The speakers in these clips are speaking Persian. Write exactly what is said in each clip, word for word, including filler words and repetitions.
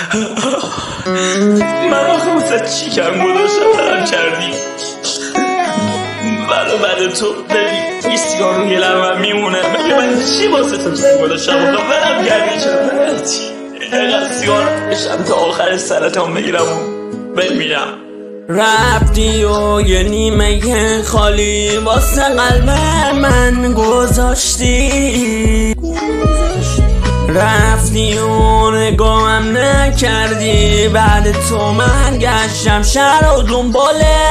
من آخه مثل چی کم گذاشتم برم کردی برا بعد تو ببین یه سیگار روی لبم میمونه من چی واسه تو کم گذاشتم آخه برم کردی چرا اینقدر سیگار بشم تا آخر سرطان بگیرم و بمیرم. رفتی و یه نیمه خالی واسه قلب من گذاشتی، رفتی و نگاهم نکردی، بعد تو من گشتم شهر و دنباله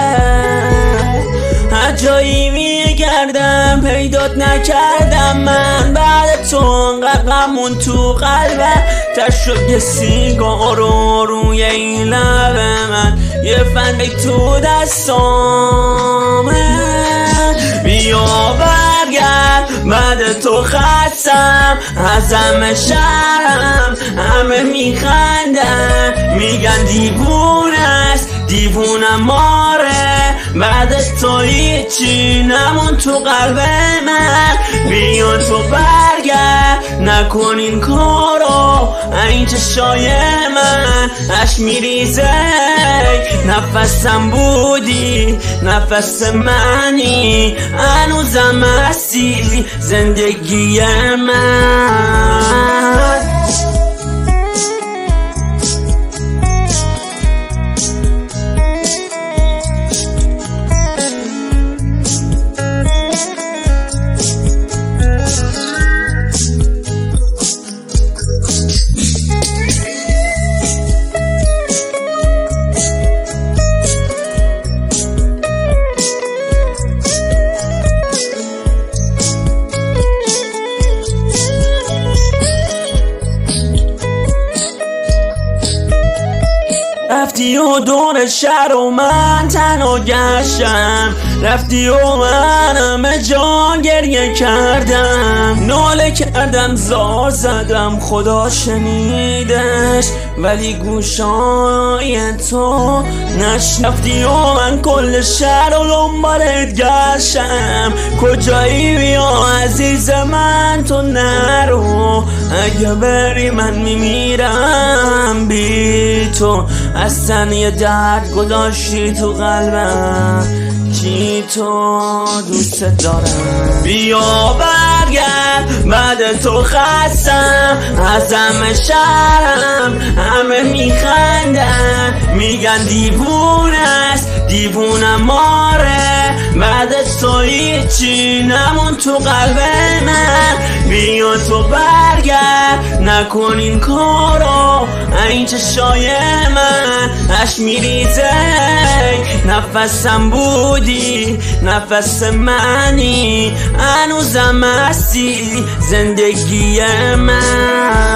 هر جایی میگردم پیدات نکردم من، بعد تو انقدر غمون تو قلبم تشد یه سیگار رو روی این لب من، یه فنده تو دستامه بیا برگرد بعد تو خستم از همه شهرم همه میخندن میگن دیوونه است دیوونم ماره، بعد تو هیچی نمون تو قلب من، بیا تو برگرد نکن این کارو این چشای من اش میریزه، نفسم بودی نفس منی هنوزم هستی زندگی من. رفتی و دور شهر و من تنها گشتم، رفتی و من همه جا گریه کردم، ناله کردم زار زدم خدا شنیدش ولی گوشای تو نشنفتی و من کل شهر و دنبالت گشتم، کجایی بیا عزیز من تو نرو اگه بری من میمیرم بی تو، اصلا یه درد گذاشتی تو قلبم چی تو دوست دارم، بیا برگرد بعد تو خستم از همه شهرم همه میخندن میگن دیوونه است دیوونم ماره، بعد تو هیچی نمون تو قلب من، بیا تو برگرد نکن این کارو این چشای من اش میریزه، نفسم بودی نفس منی هنوزم هستی زندگی من.